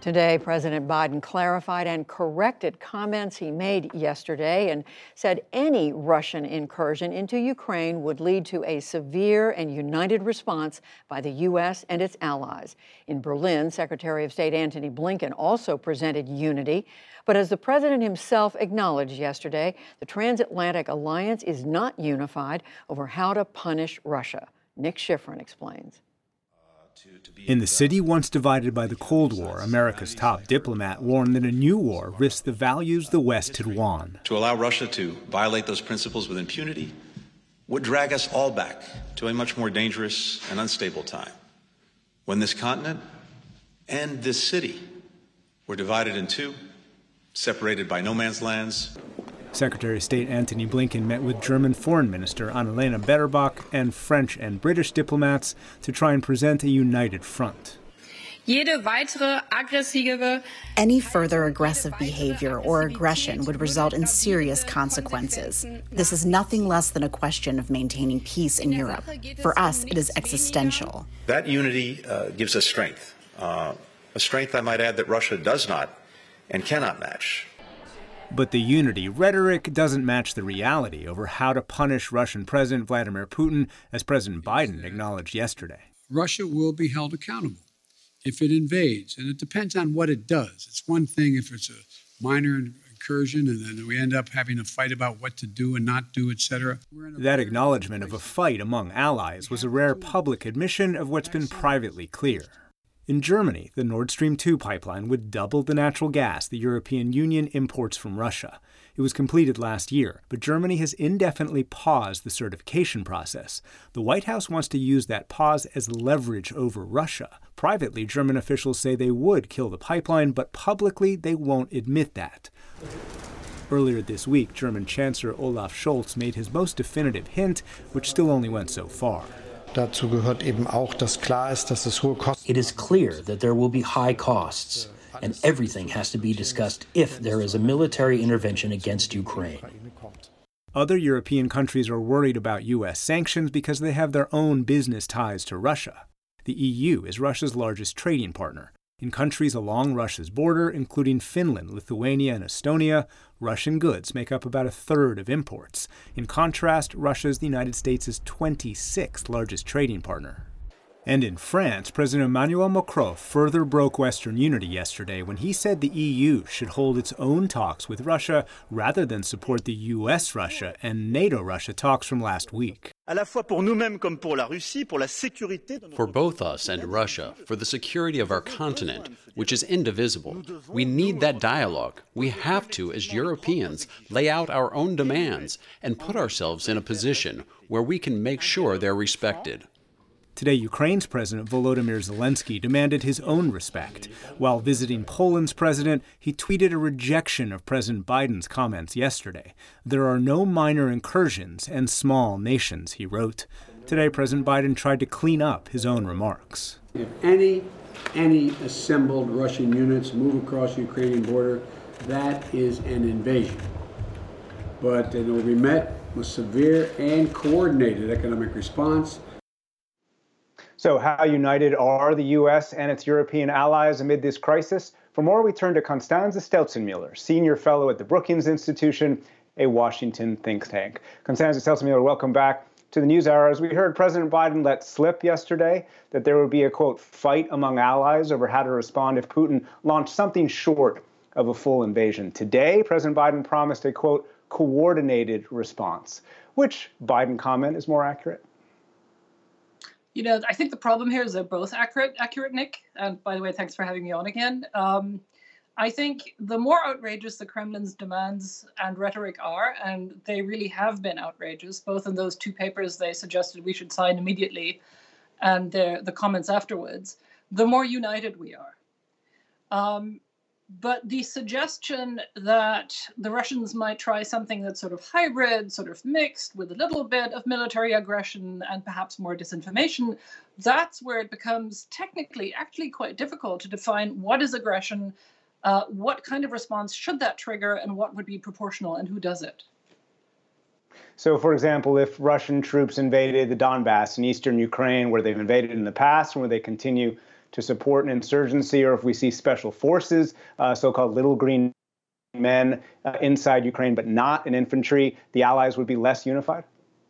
Today, President Biden clarified and corrected comments he made yesterday and said any Russian incursion into Ukraine would lead to a severe and united response by the U.S. and its allies. In Berlin, Secretary of State Antony Blinken also presented unity. But as the president himself acknowledged yesterday, the transatlantic alliance is not unified over how to punish Russia. Nick Schifrin explains. In the city once divided by the Cold War, America's top diplomat warned that a new war risked the values the West had won. To allow Russia to violate those principles with impunity would drag us all back to a much more dangerous and unstable time, when this continent and this city were divided in two, separated by no man's lands. Secretary of State Antony Blinken met with German Foreign Minister Annalena Baerbock and French and British diplomats to try and present a united front. Any further aggressive behavior or aggression would result in serious consequences. This is nothing less than a question of maintaining peace in Europe. For us, it is existential. That unity gives us strength, a strength, I might add, that Russia does not and cannot match. But the unity rhetoric doesn't match the reality over how to punish Russian President Vladimir Putin, as President Biden acknowledged yesterday. Russia will be held accountable if it invades, and it depends on what it does. It's one thing if it's a minor incursion and then we end up having a fight about what to do and not do, etc. That acknowledgement of a fight among allies was a rare public admission of what's been privately clear. In Germany, the Nord Stream 2 pipeline would double the natural gas the European Union imports from Russia. It was completed last year, but Germany has indefinitely paused the certification process. The White House wants to use that pause as leverage over Russia. Privately, German officials say they would kill the pipeline, but publicly they won't admit that. Earlier this week, German Chancellor Olaf Scholz made his most definitive hint, which still only went so far. Dazu gehört eben auch, dass klar ist, dass es hohe Kosten. It is clear that there will be high costs, and everything has to be discussed if there is a military intervention against Ukraine. Other European countries are worried about U.S. sanctions because they have their own business ties to Russia. The EU is Russia's largest trading partner. In countries along Russia's border, including Finland, Lithuania, and Estonia, Russian goods make up about a third of imports. In contrast, Russia is the United States' 26th largest trading partner. And in France, President Emmanuel Macron further broke Western unity yesterday when he said the EU should hold its own talks with Russia rather than support the US-Russia and NATO-Russia talks from last week. For both us and Russia, for the security of our continent, which is indivisible, we need that dialogue. We have to, as Europeans, lay out our own demands and put ourselves in a position where we can make sure they're respected. Today, Ukraine's President Volodymyr Zelensky demanded his own respect. While visiting Poland's president, he tweeted a rejection of President Biden's comments yesterday. There are no minor incursions and small nations, he wrote. Today, President Biden tried to clean up his own remarks. If any assembled Russian units move across the Ukrainian border, that is an invasion. But it will be met with severe and coordinated economic response. So how united are the U.S. and its European allies amid this crisis? For more, we turn to Constanze Stelzenmüller, senior fellow at the Brookings Institution, a Washington think tank. Constanze Stelzenmüller, welcome back to the NewsHour. As we heard President Biden let slip yesterday that there would be a, quote, fight among allies over how to respond if Putin launched something short of a full invasion. Today, President Biden promised a, quote, coordinated response. Which Biden comment is more accurate? You know, I think the problem here is they're both accurate, Nick. And by the way, thanks for having me on again. I think the more outrageous the Kremlin's demands and rhetoric are, and they really have been outrageous, both in those two papers they suggested we should sign immediately and the comments afterwards, the more united we are. But the suggestion that the Russians might try something that's sort of hybrid, sort of mixed with a little bit of military aggression and perhaps more disinformation, that's where it becomes technically actually quite difficult to define what is aggression, what kind of response should that trigger, and what would be proportional and who does it. So, for example, if Russian troops invaded the Donbass in eastern Ukraine, where they've invaded in the past and where they continue to support an insurgency, or if we see special forces, so-called little green men inside Ukraine, but not in infantry, the allies would be less unified?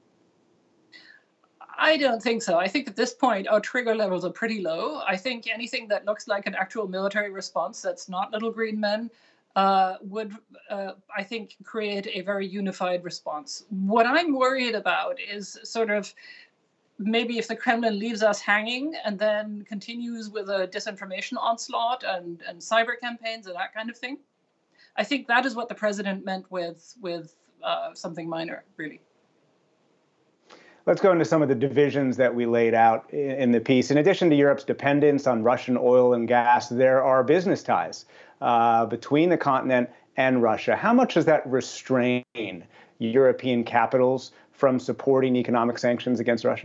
I don't think so. I think at this point, our trigger levels are pretty low. I think anything that looks like an actual military response that's not little green men would, I think, create a very unified response. What I'm worried about is sort of maybe if the Kremlin leaves us hanging and then continues with a disinformation onslaught and cyber campaigns and that kind of thing. I think that is what the president meant with something minor, really. Let's go into some of the divisions that we laid out in the piece. In addition to Europe's dependence on Russian oil and gas, there are business ties between the continent and Russia. How much does that restrain European capitals from supporting economic sanctions against Russia?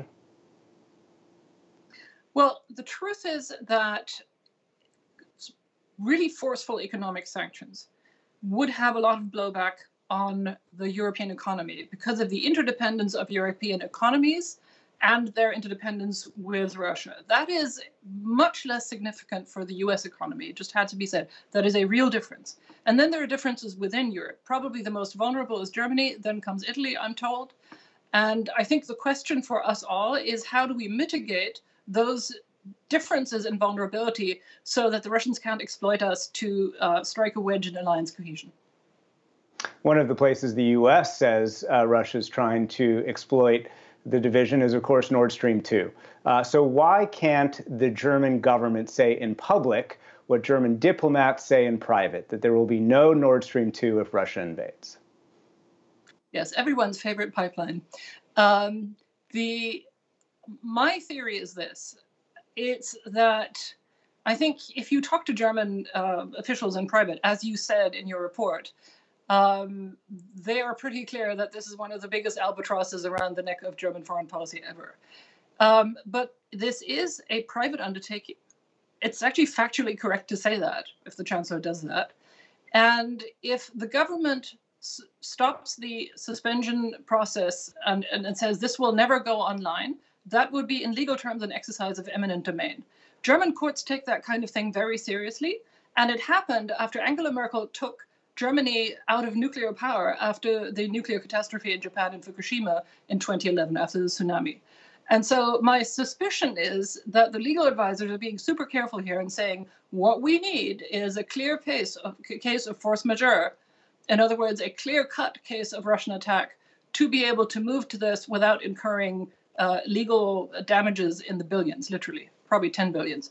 Well, the truth is that really forceful economic sanctions would have a lot of blowback on the European economy because of the interdependence of European economies and their interdependence with Russia. That is much less significant for the US economy. It just had to be said. That is a real difference. And then there are differences within Europe. Probably the most vulnerable is Germany, then comes Italy, I'm told. And I think the question for us all is how do we mitigate those differences in vulnerability so that the Russians can't exploit us to strike a wedge in alliance cohesion? One of the places the U.S. says Russia's trying to exploit the division is, of course, Nord Stream 2. So why can't the German government say in public what German diplomats say in private, that there will be no Nord Stream 2 if Russia invades? Yes, everyone's favorite pipeline. My theory is this. It's that I think if you talk to German officials in private, as you said in your report, they are pretty clear that this is one of the biggest albatrosses around the neck of German foreign policy ever. But this is a private undertaking. It's actually factually correct to say that, if the chancellor does that. And if the government stops the suspension process and says this will never go online, that would be in legal terms an exercise of eminent domain. German courts take that kind of thing very seriously. And it happened after Angela Merkel took Germany out of nuclear power after the nuclear catastrophe in Japan in Fukushima in 2011, after the tsunami. And so my suspicion is that the legal advisors are being super careful here and saying what we need is a clear case of force majeure. In other words, a clear-cut case of Russian attack to be able to move to this without incurring legal damages in the billions, literally, probably 10 billions.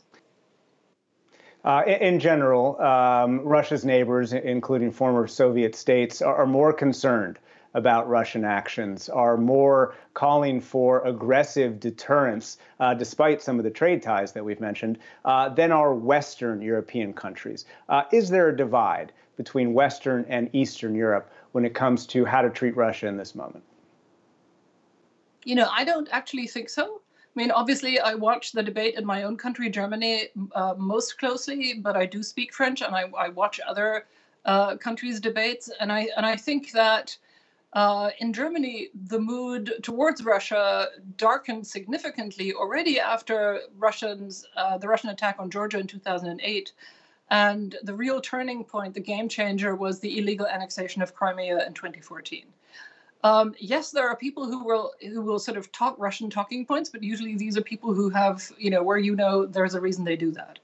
In general, Russia's neighbors, including former Soviet states, are more concerned about Russian actions, are more calling for aggressive deterrence, despite some of the trade ties that we've mentioned, than are Western European countries. Is there a divide between Western and Eastern Europe when it comes to how to treat Russia in this moment? You know, I don't actually think so. I mean, obviously, I watch the debate in my own country, Germany, most closely, but I do speak French, and I watch other countries' debates. And I think that in Germany, the mood towards Russia darkened significantly already after the Russian attack on Georgia in 2008. And the real turning point, the game changer, was the illegal annexation of Crimea in 2014. Yes, there are people who will sort of talk Russian talking points, but usually these are people who have, where there's a reason they do that.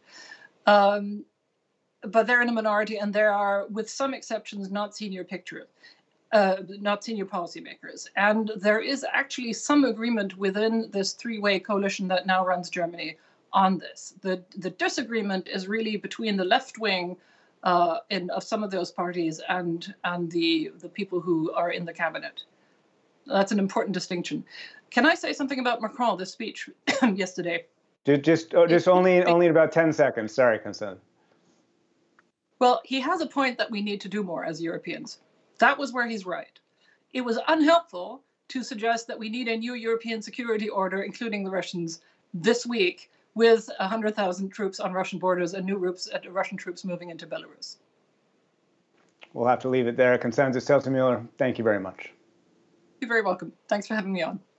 But they're in a minority, and there are, with some exceptions, not senior policymakers. And there is actually some agreement within this three-way coalition that now runs Germany on this. The disagreement is really between the left wing of some of those parties and the people who are in the cabinet. That's an important distinction. Can I say something about Macron, this speech yesterday? Just only about 10 seconds. Sorry, Constance. Well, he has a point that we need to do more as Europeans. That was where he's right. It was unhelpful to suggest that we need a new European security order, including the Russians, this week, with 100,000 troops on Russian borders and new Russian troops moving into Belarus. We'll have to leave it there. Constanze Stelzemüller, thank you very much. You're very welcome. Thanks for having me on.